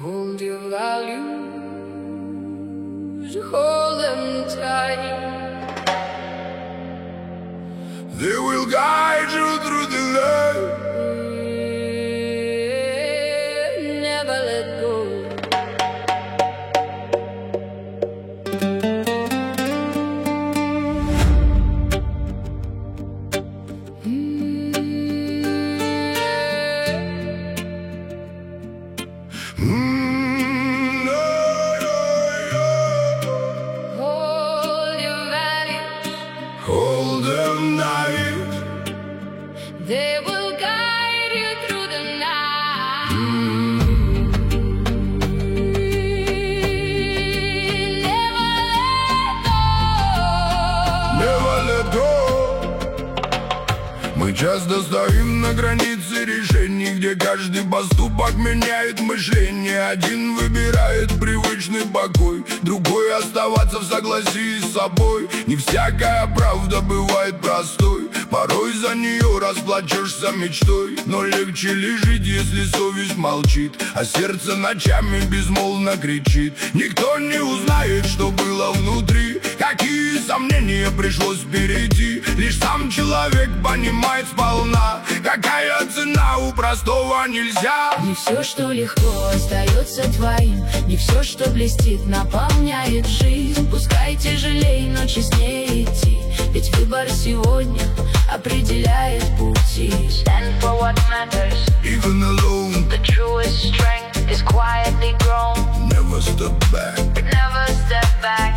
Hold your values, hold them tight. They will guide you through the light. Never let go. Hold them tight. They will guide you through the night. Never let go. Мы часто стоим на границе решений, где каждый поступок меняет мышление. Один выбирает привычный покой, другой оставаться в согласии с собой. Не всякая правда бывает простой, порой за нее расплачешься мечтой. Но легче ли жить, если совесть молчит, а сердце ночами безмолвно кричит? Никто не узнает, что было внутри, какие сомнения пришлось перейти. Лишь сам человек понимает сполна, какая цена у простого нельзя. Не все, что легко, остается твоим. Не все, что блестит, наполняет жизнь. Пускай тяжелей, но честнее идти, ведь выбор сегодня определяет пути. Stand for what matters. Even alone, The truest strength is quietly grown. never step back. Never step back.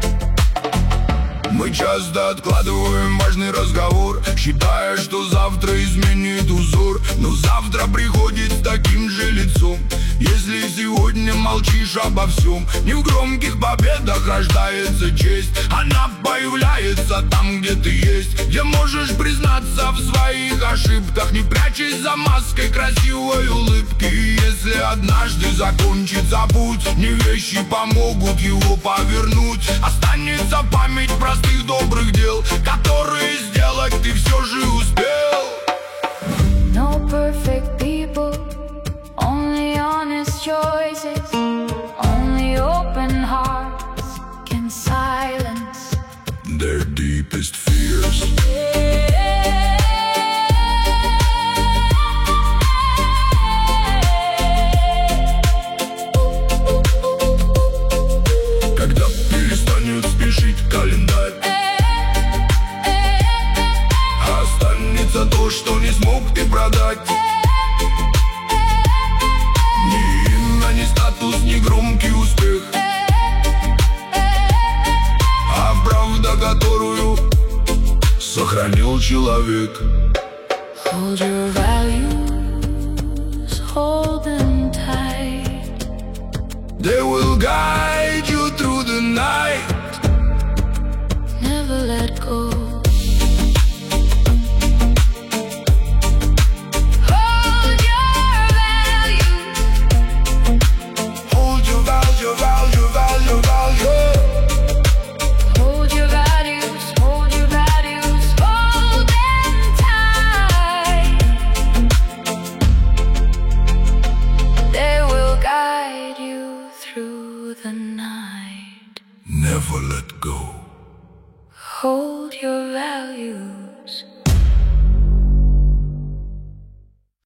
Мы часто откладываем важный разговор, считая, что завтра изменит узор. Но завтра приходит с таким же лицом. Если сегодня молчишь обо всем, не в громких победах рождается честь. Она появляется там, где ты есть, где можешь признаться в своих ошибках, не прячась за маской красивой улыбки. И если однажды закончится путь, не вещи помогут его повернуть. Останется память простых добрых дел, которые сделать ты все же успел. No perfect people, only honest choices. Only open hearts can silence Their deepest fears. Когда перестанет спешить календарь, останется то, что не смог ты продать. Ни имя, ни статус, ни громкий успех, а правда, которую сохранил человек. Hold your values, hold them tight. They will guide